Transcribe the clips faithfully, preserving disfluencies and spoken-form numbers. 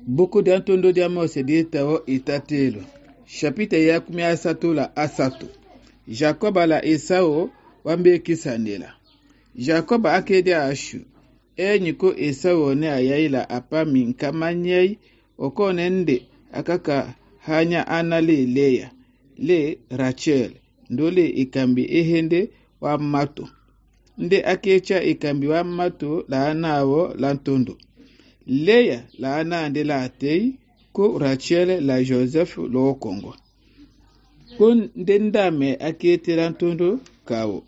Beaucoup d'antondo diamo se dietao itatelo. Chapitre ya kumi asato la asato. Jacob ala Esau wambe kisanela. Jacob akede ashu. Enyiko Esau ne ayaila apami nkamanyei okonende akaka hanya anale Leya. Le Rachel. Ndole ikambi ehende wa mato. Nde akecha ikambi wa mato la anawo lantondo. Leya la ana ande la atei ko Rachel la Joseph lo Kongo. Kon ndendame akete lantondo kao.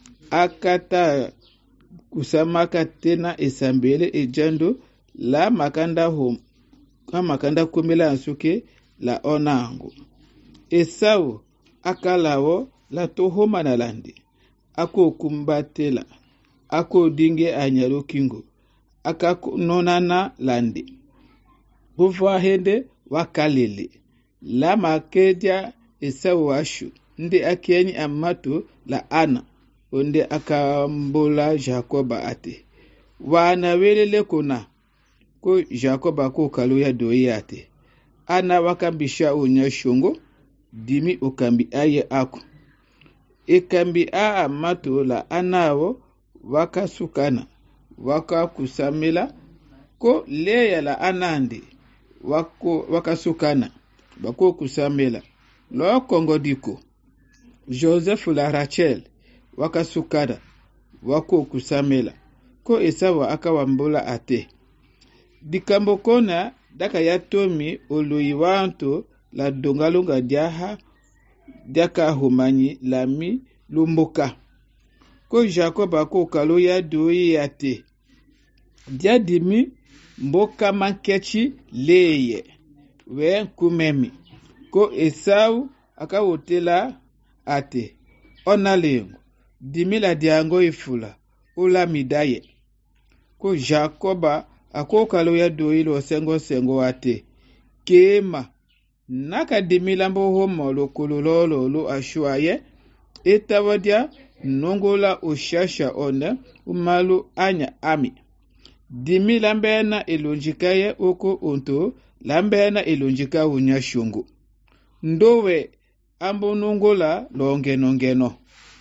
Akata kusamaka tena esambele ejando la makanda home. Ka makanda kumela ansuke la onango. Esau akalawo la tohoma na landi. Ako kumbatela. Ako dinge anyalo kingo. Aka nonana landi. Kufa hende wakalele. La makedia Esau washu. Nde akieni amatu la ana. Onde akambola Jacoba ate. Wana welele kona. Ko Jacoba ko kaluya doi ate. Ana wakambisha unya shongo. Dimi ukambi aye ako. Ekambi a amatu la anawo wakasukana. Waka kusamela ko Leya la anande wako wakasukana bako kusamela lo Kongo diko Joseph la Rachel wakasukana wako kusamela ko Esau akawambola ate dikambo kona daka yatomi oluiwanto la dongalonga diaha daka humanyi lami lumboka ko Jacob ako kalo ya doi ate diadimi mboka mankechi Leye we kumemi ko Esau akawotela ate onalengo dimila diango ifula ula midaye ko Jacoba akokalo ya doilo sengo sengo ate kema naka dimila mbo homo lokolololo lo ashwaye etawadia nongola ushasha ona umalu anya ami dimi lambena elonjikaye oko onto lambena elonjika unya shungu ndowe ambo nongola longeno ngeno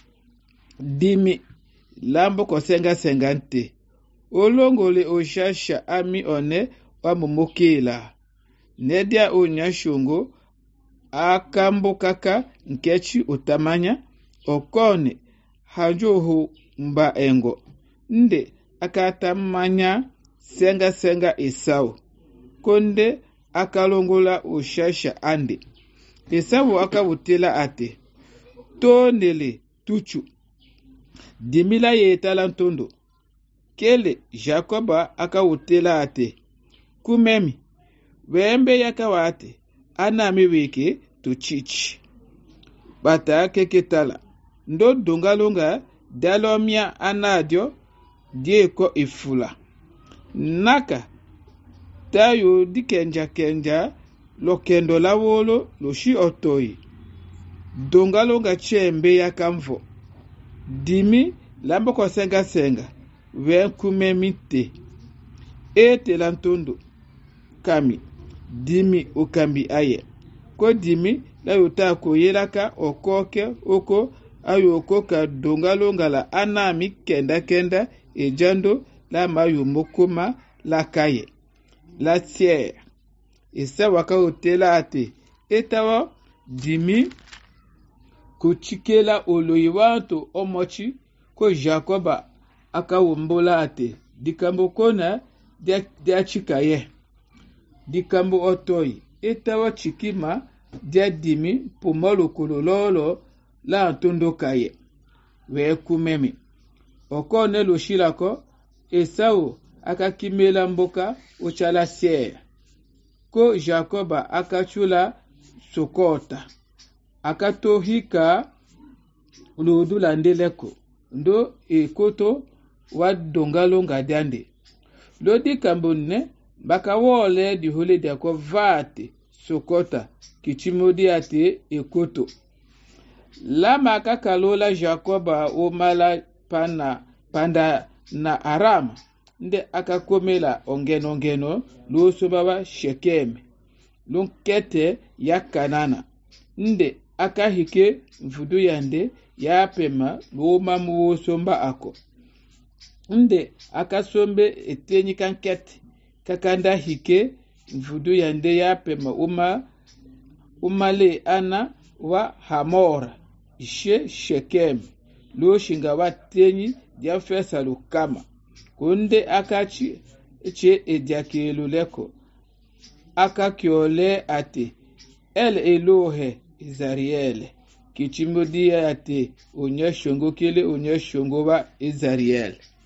dimi lambo kosenga sengante olongole oshasha ami one wamumukila nedia unya shungu akambo kaka nkechi utamanya okone hajohu mba engo nde akatamanya senga senga Esau konde akalongola ushasha ande Esau akawutela ate tonele tuchu dimila ye talantondo kele Jacoba akawutela ate kumemi wembe yakawate anami weke tuchichi bata keketala ndo dongalonga dalomia anadio dieko ifula naka tayo dikenja kenja lokendo lawolo loshi otoi dongalonga chembe ya kamvo dimi lambo ko senga senga wenkume mite ete lantondo kami dimi ukambi aye ko dimi la yuta ko yelaka okoke oko ayoko ka dongalonga la anami kenda kenda ejando la mayumokoma la kaye la tiere Esau akawotela ate etawa dimi kuchikela oloiwanto omochi ko Jacoba akawombola ate dikambo kona dia, dia chikaye dikambo otoi etawa chikima dia dimi pomolo kolololo la antondo kaye we kumemi okone loshilako Esau akakimela mboka ochala siere ko Jacoba akachula sokota akatohika ludula ndeleko ndo ekoto wa dongalonga diande lodi kambonne baka wole di hole de ko vate sokota kichimodi ate ekoto lama kakalola Jacoba o mala pana panda na Aram nde akakomela ongeno ngeno lo sobaba Shekeme lo kete ya Kanana nde akahike mfudu yande ya pema lo mamu wo somba ako nde akasombe etenyi kankete kakanda hike mfudu yande ya pema uma umale ana wa Hamora ishe Shekeme lo shinga wa tenyi dia fesa lo kama kunde akachi che ediakelo leko aka kiole ate el Elohe Izariel kichimodia ate onye shongo kele onye shongo ba Izariel